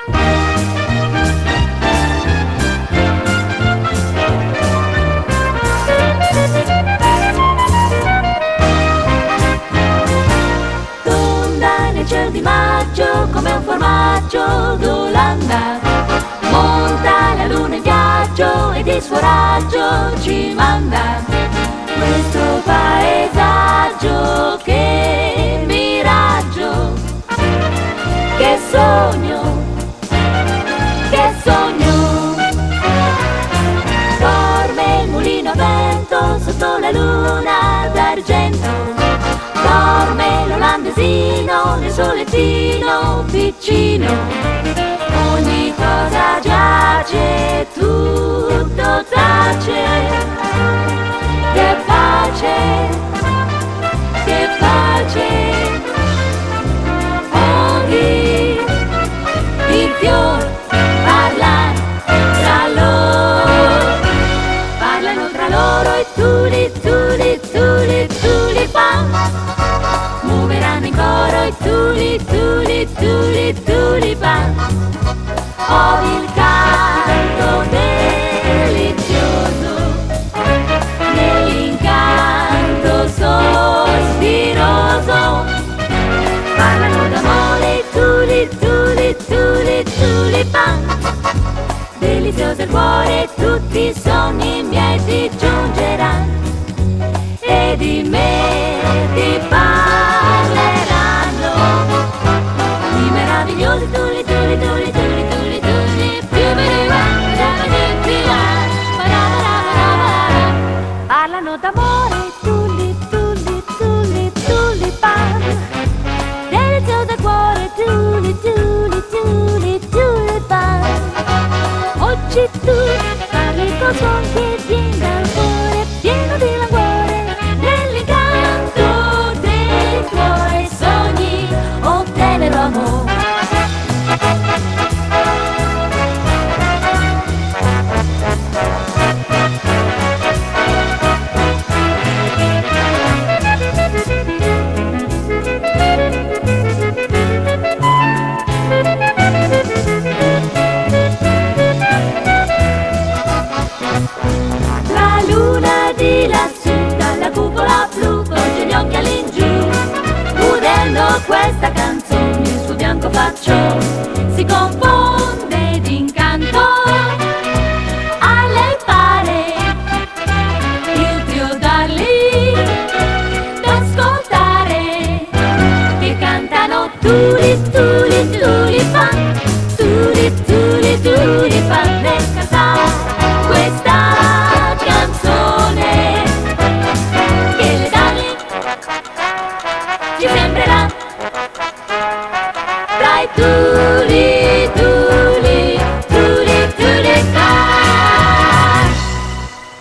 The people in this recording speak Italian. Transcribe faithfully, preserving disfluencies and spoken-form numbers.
Ciel di maggio come un formaggio d'Olanda, monta la luna in viaggio ed il suo raggio ci manda. Questo paesaggio, che miraggio, che sogno, che sogno. Dorme il mulino a vento sotto la luna d'argento, dorme l'olandesino nel suo lettino piccino. Ogni cosa giace, tutto tace. Che pace, che pace. Ogni il fior parla tra loro, parlano tra loro e tuli, tuli, tuli, tulipan. Muoveranno in coro i tuli, tuli, tuli, tulipan. Odi il canto delizioso nell'incanto sospiroso. Parlano d'amore i tuli, tuli, tuli, tulipan. Delizioso il cuore, tutti i sogni miei ti giungeranno e di me ti parleranno. I meravigliosi tuli, tuli, tuli, tuli, tuli, tuli, più parlano d'amore, tuli, tuli, tuli, tulipan. Delizioso il cuore, tuli, tuli, tuli, tulipan. Oggi tu parli col suon che viene dal cuore, pieno di languore, nell'incanto dei tuoi sogni, oh tenero amore. La luna di lassù, dalla cupola blu, volge gli occhi all'ingiù, udendo questa canzone il suo bianco faccione si confonde d'incanto. A lei pare il trio da lì d'ascoltare, che cantano tuli, tuli, tulipan, tuli, tuli, tulipan, nel cantare questa canzone che le dà ci sembrerà tra i tuoi